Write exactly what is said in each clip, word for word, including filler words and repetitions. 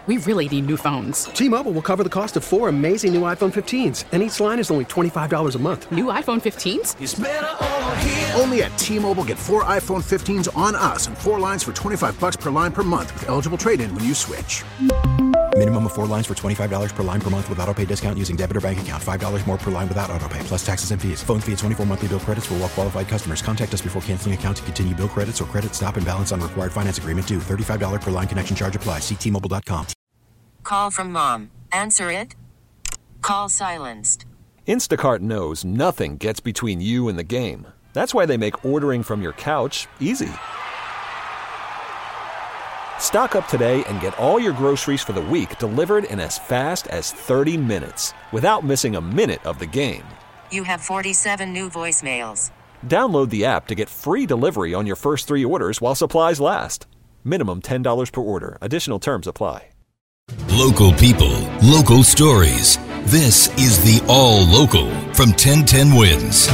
We really need new phones. T-Mobile will cover the cost of four amazing new iPhone fifteens, and each line is only twenty-five dollars a month. New iPhone fifteens? It's better over here. Only at T-Mobile, get four iPhone fifteens on us and four lines for twenty-five dollars per line per month with eligible trade-in when you switch. Minimum of four lines for twenty-five dollars per line per month with autopay discount using debit or bank account. five dollars more per line without autopay, plus taxes and fees. Phone fee at twenty-four monthly bill credits for well-qualified customers. Contact us before canceling account to continue bill credits or credit stop and balance on required finance agreement due. thirty-five dollars per line connection charge applies. See T Mobile dot com. Call from mom. Answer it. Call silenced. Instacart knows nothing gets between you and the game. That's why they make ordering from your couch easy. Stock up today and get all your groceries for the week delivered in as fast as thirty minutes without missing a minute of the game. You have forty-seven new voicemails. Download the app to get free delivery on your first three orders while supplies last. Minimum ten dollars per order. Additional terms apply. Local people, local stories. This is the All Local from ten ten Wins.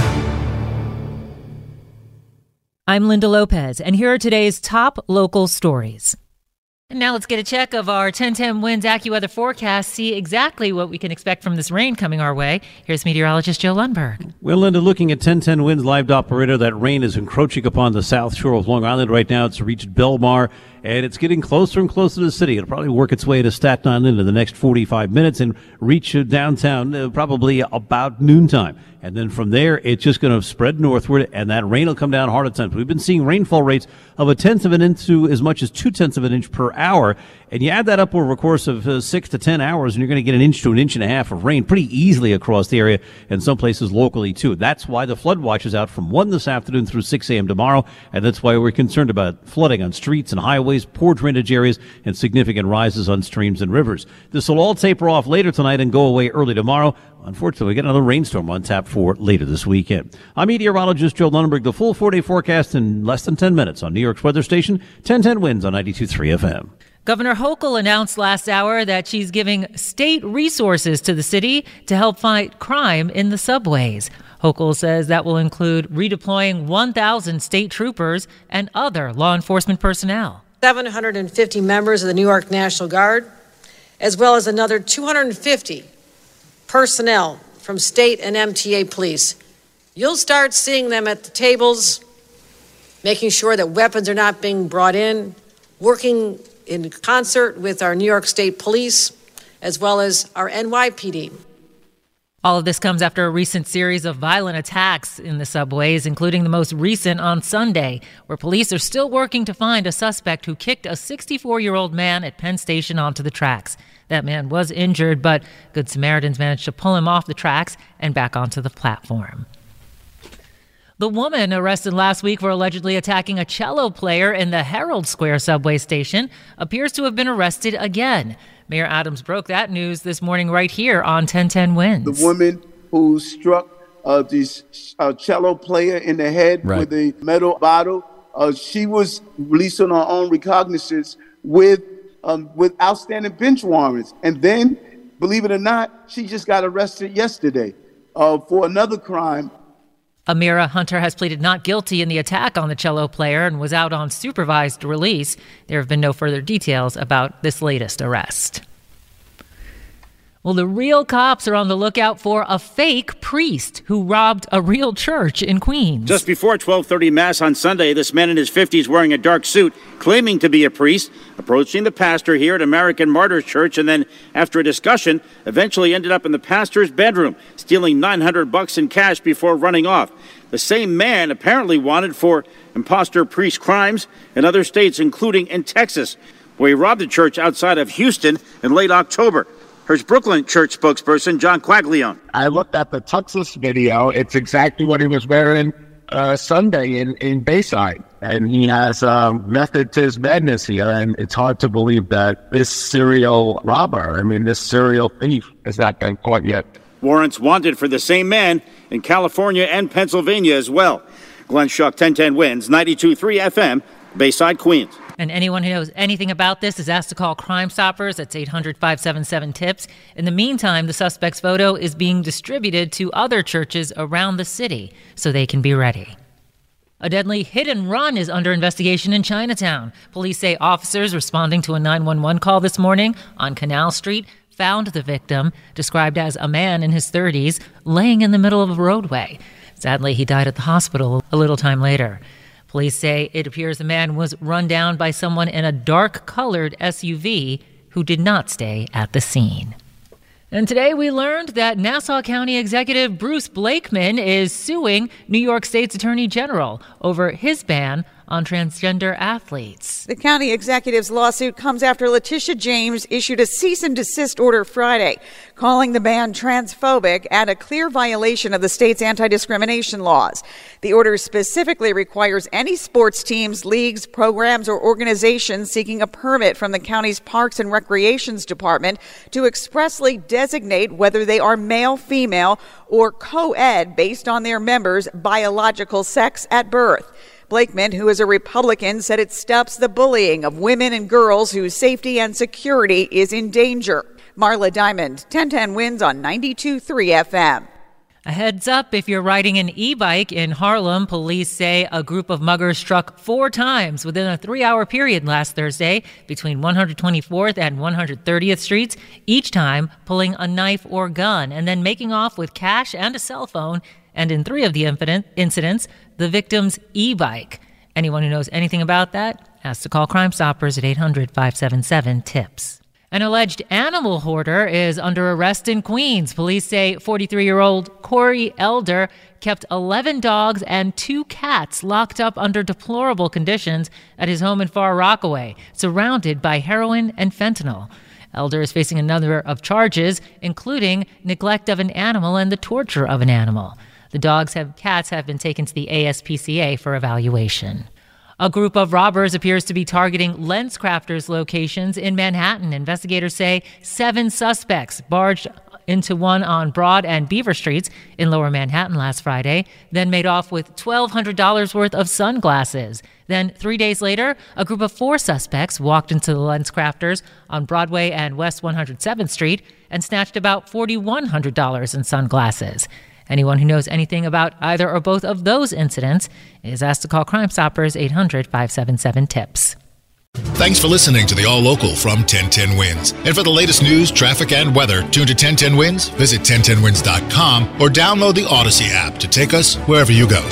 I'm Linda Lopez, and here are today's top local stories. And now let's get a check of our ten ten Winds AccuWeather forecast, see exactly what we can expect from this rain coming our way. Here's meteorologist Joe Lundberg. Well, Linda, looking at ten ten Winds live operator, that rain is encroaching upon the south shore of Long Island right now. It's reached Belmar, and it's getting closer and closer to the city. It'll probably work its way to Staten Island in the next forty-five minutes and reach downtown uh, probably about noontime. And then from there, it's just going to spread northward, and that rain will come down hard at times. We've been seeing rainfall rates of a tenth of an inch to as much as two tenths of an inch per hour. And you add that up over a course of uh, six to ten hours, and you're going to get an inch to an inch and a half of rain pretty easily across the area, and some places locally, too. That's why the flood watch is out from one this afternoon through six a.m. tomorrow, and that's why we're concerned about flooding on streets and highways, poor drainage areas, and significant rises on streams and rivers. This will all taper off later tonight and go away early tomorrow. Unfortunately, we get another rainstorm on tap for later this weekend. I'm meteorologist Joe Lundberg. The full four-day forecast in less than ten minutes on New York's weather station, ten ten Winds on ninety-two point three F M. Governor Hochul announced last hour that she's giving state resources to the city to help fight crime in the subways. Hochul says that will include redeploying one thousand state troopers and other law enforcement personnel. seven hundred fifty members of the New York National Guard, as well as another two hundred fifty personnel from state and M T A police. You'll start seeing them at the tables, making sure that weapons are not being brought in, working in concert with our New York State Police, as well as our N Y P D. All of this comes after a recent series of violent attacks in the subways, including the most recent on Sunday, where police are still working to find a suspect who kicked a sixty-four-year-old man at Penn Station onto the tracks. That man was injured, but Good Samaritans managed to pull him off the tracks and back onto the platform. The woman arrested last week for allegedly attacking a cello player in the Herald Square subway station appears to have been arrested again. Mayor Adams broke that news this morning right here on ten ten Winds. The woman who struck uh, this uh, cello player in the head right. with a metal bottle, uh, she was released on her own recognizance with um, with outstanding bench warrants. And then, believe it or not, she just got arrested yesterday uh, for another crime. Amira Hunter has pleaded not guilty in the attack on the cello player and was out on supervised release. There have been no further details about this latest arrest. Well, the real cops are on the lookout for a fake priest who robbed a real church in Queens. Just before twelve thirty Mass on Sunday, this man in his fifties wearing a dark suit, claiming to be a priest, approaching the pastor here at American Martyrs Church, and then, after a discussion, eventually ended up in the pastor's bedroom, stealing nine hundred bucks in cash before running off. The same man apparently wanted for imposter priest crimes in other states, including in Texas, where he robbed a church outside of Houston in late October. Here's Brooklyn church spokesperson John Quaglione. I looked at the Texas video. It's exactly what he was wearing uh, Sunday in, in Bayside. And he has a method to his madness here. And it's hard to believe that this serial robber, I mean, this serial thief has not been caught yet. Warrants wanted for the same man in California and Pennsylvania as well. Glenn Schuck, ten ten Winds, ninety-two point three F M, Bayside, Queens. And anyone who knows anything about this is asked to call Crime Stoppers. That's eight hundred, five seven seven, TIPS. In the meantime, the suspect's photo is being distributed to other churches around the city so they can be ready. A deadly hit-and-run is under investigation in Chinatown. Police say officers responding to a nine one one call this morning on Canal Street found the victim, described as a man in his thirties, laying in the middle of a roadway. Sadly, he died at the hospital a little time later. Police say it appears the man was run down by someone in a dark-colored S U V who did not stay at the scene. And today we learned that Nassau County Executive Bruce Blakeman is suing New York State's Attorney General over his ban on transgender athletes. The county executive's lawsuit comes after Letitia James issued a cease and desist order Friday, calling the ban transphobic and a clear violation of the state's anti-discrimination laws. The order specifically requires any sports teams, leagues, programs, or organizations seeking a permit from the county's Parks and Recreations Department to expressly designate whether they are male, female, or co-ed based on their members' biological sex at birth. Blakeman, who is a Republican, said it stops the bullying of women and girls whose safety and security is in danger. Marla Diamond, ten ten Wins on ninety-two point three F M. A heads up if you're riding an e-bike in Harlem. Police say a group of muggers struck four times within a three-hour period last Thursday between one hundred twenty-fourth and one hundred thirtieth Streets, each time pulling a knife or gun and then making off with cash and a cell phone. And in three of the incidents, the victim's e-bike. Anyone who knows anything about that has to call Crime Stoppers at eight hundred, five seven seven, TIPS. An alleged animal hoarder is under arrest in Queens. Police say forty-three-year-old Corey Elder kept eleven dogs and two cats locked up under deplorable conditions at his home in Far Rockaway, surrounded by heroin and fentanyl. Elder is facing a number of charges, including neglect of an animal and the torture of an animal. The dogs and cats have been taken to the A S P C A for evaluation. A group of robbers appears to be targeting LensCrafters locations in Manhattan. Investigators say seven suspects barged into one on Broad and Beaver Streets in Lower Manhattan last Friday, then made off with twelve hundred dollars worth of sunglasses. Then, three days later, a group of four suspects walked into the LensCrafters on Broadway and West one hundred seventh Street and snatched about four thousand one hundred dollars in sunglasses. Anyone who knows anything about either or both of those incidents is asked to call Crime Stoppers eight hundred, five seven seven, TIPS. Thanks for listening to the All Local from ten ten Wins. And for the latest news, traffic, and weather, tune to ten ten Wins, visit ten ten wins dot com, or download the Odyssey app to take us wherever you go.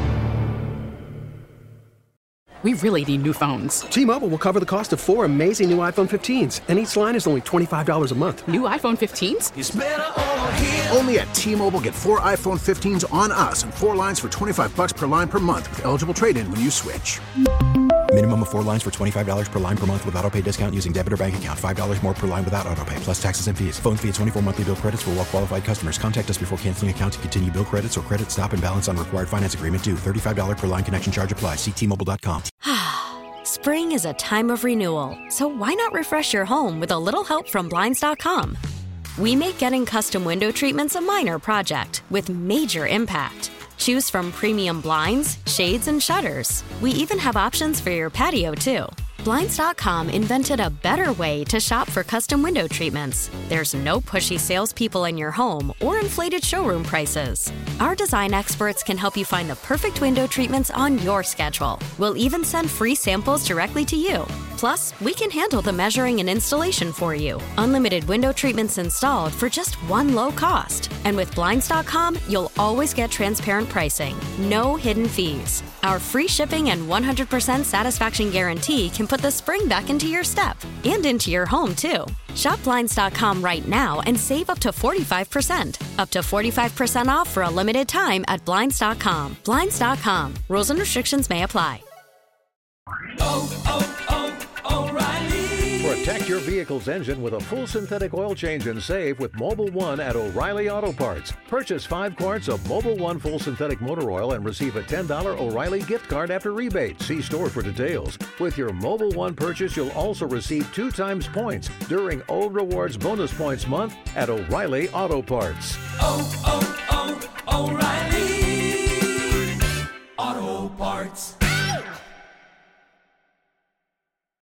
We really need new phones. T-Mobile will cover the cost of four amazing new iPhone fifteens, and each line is only twenty-five dollars a month. New iPhone fifteens? It's better over here. Only at T-Mobile, get four iPhone fifteens on us and four lines for twenty-five bucks per line per month with eligible trade-in when you switch. Minimum of four lines for twenty-five dollars per line per month with autopay discount using debit or bank account. five dollars more per line without autopay, plus taxes and fees. Phone fee at twenty-four monthly bill credits for well-qualified customers. Contact us before canceling account to continue bill credits or credit stop and balance on required finance agreement due. thirty-five dollars per line connection charge applies. See T Mobile dot com. Spring is a time of renewal, so why not refresh your home with a little help from Blinds dot com? We make getting custom window treatments a minor project with major impact. Choose from premium blinds, shades, and shutters. We even have options for your patio, too. Blinds dot com invented a better way to shop for custom window treatments. There's no pushy salespeople in your home or inflated showroom prices. Our design experts can help you find the perfect window treatments on your schedule. We'll even send free samples directly to you. Plus, we can handle the measuring and installation for you. Unlimited window treatments installed for just one low cost. And with Blinds dot com, you'll always get transparent pricing. No hidden fees. Our free shipping and one hundred percent satisfaction guarantee can put the spring back into your step and into your home, too. Shop Blinds dot com right now and save up to forty-five percent. Up to forty-five percent off for a limited time at Blinds dot com. Blinds dot com. Rules and restrictions may apply. Oh, oh, oh, O'Reilly. Protect your vehicle's engine with a full synthetic oil change and save with Mobil one at O'Reilly Auto Parts. Purchase five quarts of Mobil one full synthetic motor oil and receive a ten dollars O'Reilly gift card after rebate. See store for details. With your Mobil one purchase, you'll also receive two times points during O Rewards Bonus Points Month at O'Reilly Auto Parts. Oh, oh, oh, O'Reilly Auto Parts.